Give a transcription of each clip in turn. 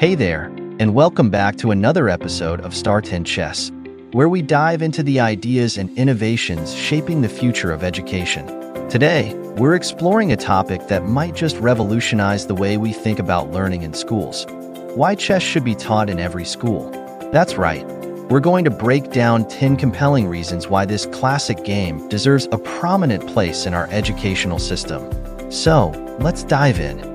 Hey there, and welcome back to another episode of Star 10 Chess, where we dive into the ideas and innovations shaping the future of education. Today, we're exploring a topic that might just revolutionize the way we think about learning in schools. Why chess should be taught in every school. That's right, we're going to break down 10 compelling reasons why this classic game deserves a prominent place in our educational system. So, let's dive in.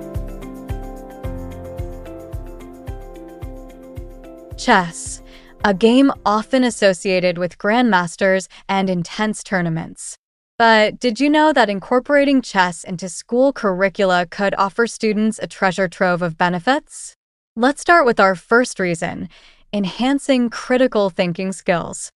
Chess, a game often associated with grandmasters and intense tournaments. But did you know that incorporating chess into school curricula could offer students a treasure trove of benefits? Let's start with our first reason: enhancing critical thinking skills.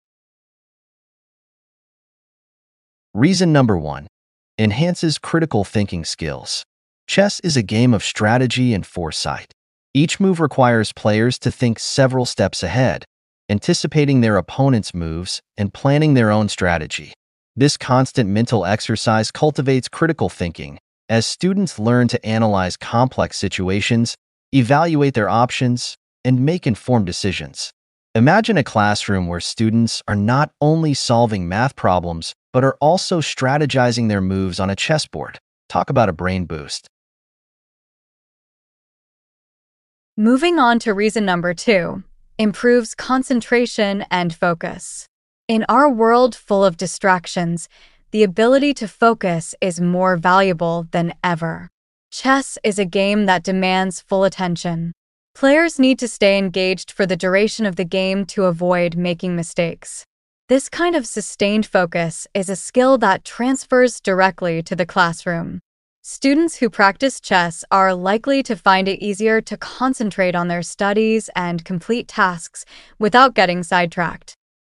Reason number 1. Enhances critical thinking skills. Chess is a game of strategy and foresight. Each move requires players to think several steps ahead, anticipating their opponent's moves and planning their own strategy. This constant mental exercise cultivates critical thinking, as students learn to analyze complex situations, evaluate their options, and make informed decisions. Imagine a classroom where students are not only solving math problems, but are also strategizing their moves on a chessboard. Talk about a brain boost. Moving on to reason number 2, improves concentration and focus. In our world full of distractions, the ability to focus is more valuable than ever. Chess is a game that demands full attention. Players need to stay engaged for the duration of the game to avoid making mistakes. This kind of sustained focus is a skill that transfers directly to the classroom. Students who practice chess are likely to find it easier to concentrate on their studies and complete tasks without getting sidetracked.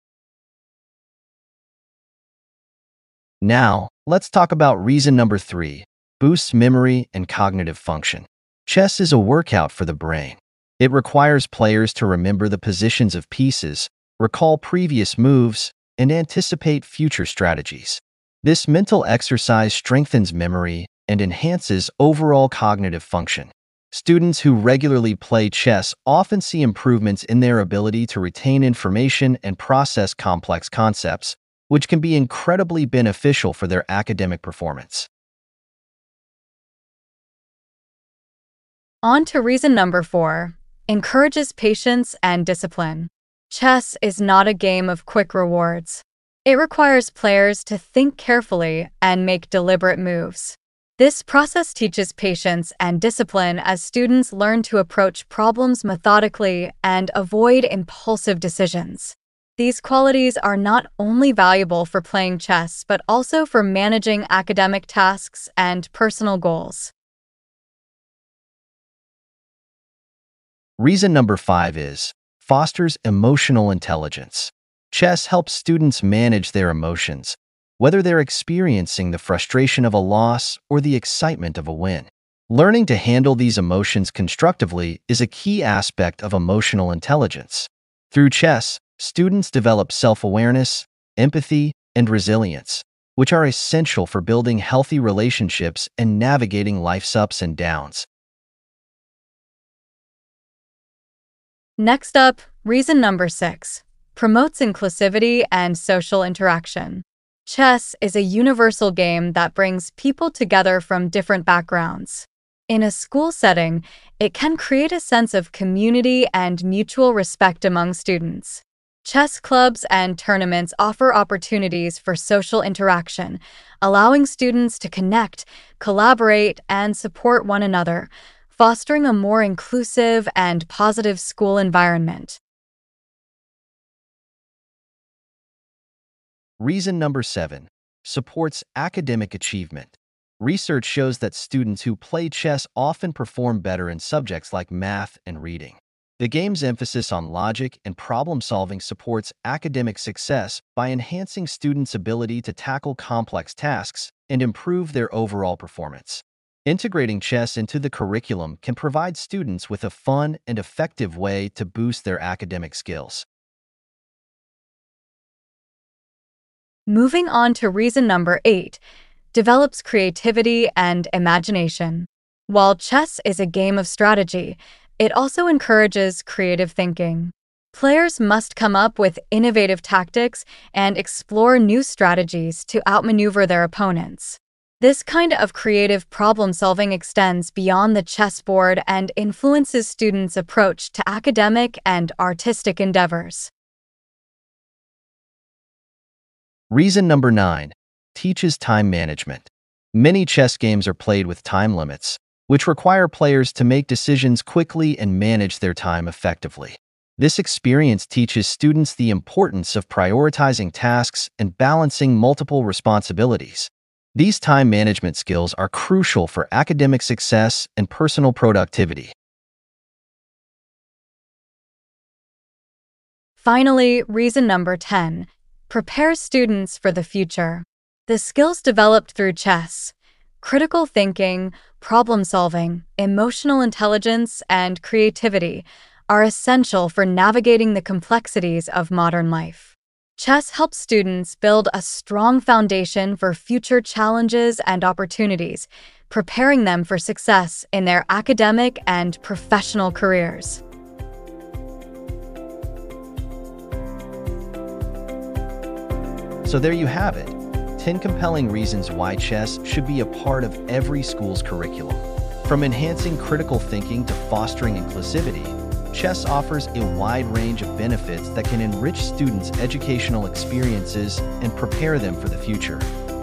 Now, let's talk about reason number 3, boosts memory and cognitive function. Chess is a workout for the brain. It requires players to remember the positions of pieces, recall previous moves, and anticipate future strategies. This mental exercise strengthens memory and enhances overall cognitive function. Students who regularly play chess often see improvements in their ability to retain information and process complex concepts, which can be incredibly beneficial for their academic performance. On to reason number 4, encourages patience and discipline. Chess is not a game of quick rewards. It requires players to think carefully and make deliberate moves. This process teaches patience and discipline as students learn to approach problems methodically and avoid impulsive decisions. These qualities are not only valuable for playing chess, but also for managing academic tasks and personal goals. Reason number 5 is fosters emotional intelligence. Chess helps students manage their emotions, whether they're experiencing the frustration of a loss or the excitement of a win. Learning to handle these emotions constructively is a key aspect of emotional intelligence. Through chess, students develop self-awareness, empathy, and resilience, which are essential for building healthy relationships and navigating life's ups and downs. Next up, reason number 6, promotes inclusivity and social interaction. Chess is a universal game that brings people together from different backgrounds. In a school setting, it can create a sense of community and mutual respect among students. Chess clubs and tournaments offer opportunities for social interaction, allowing students to connect, collaborate, and support one another, fostering a more inclusive and positive school environment. Reason number 7, supports academic achievement. Research shows that students who play chess often perform better in subjects like math and reading. The game's emphasis on logic and problem-solving supports academic success by enhancing students' ability to tackle complex tasks and improve their overall performance. Integrating chess into the curriculum can provide students with a fun and effective way to boost their academic skills. Moving on to reason number 8, develops creativity and imagination. While chess is a game of strategy, It also encourages creative thinking. Players must come up with innovative tactics and explore new strategies to outmaneuver their opponents. This kind of creative problem-solving extends beyond the chessboard and influences students' approach to academic and artistic endeavors. Reason number 9. Teaches time management. Many chess games are played with time limits, which require players to make decisions quickly and manage their time effectively. This experience teaches students the importance of prioritizing tasks and balancing multiple responsibilities. These time management skills are crucial for academic success and personal productivity. Finally, reason number 10. Prepares students for the future. The skills developed through chess, critical thinking, problem-solving, emotional intelligence, and creativity are essential for navigating the complexities of modern life. Chess helps students build a strong foundation for future challenges and opportunities, preparing them for success in their academic and professional careers. So there you have it, 10 compelling reasons why chess should be a part of every school's curriculum. From enhancing critical thinking to fostering inclusivity, chess offers a wide range of benefits that can enrich students' educational experiences and prepare them for the future.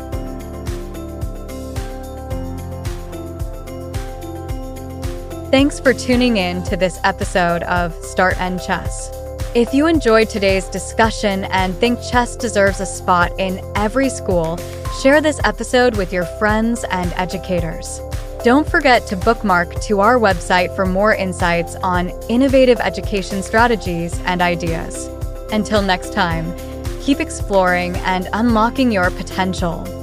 Thanks for tuning in to this episode of Start End Chess. If you enjoyed today's discussion and think chess deserves a spot in every school, share this episode with your friends and educators. Don't forget to bookmark to our website for more insights on innovative education strategies and ideas. Until next time, keep exploring and unlocking your potential.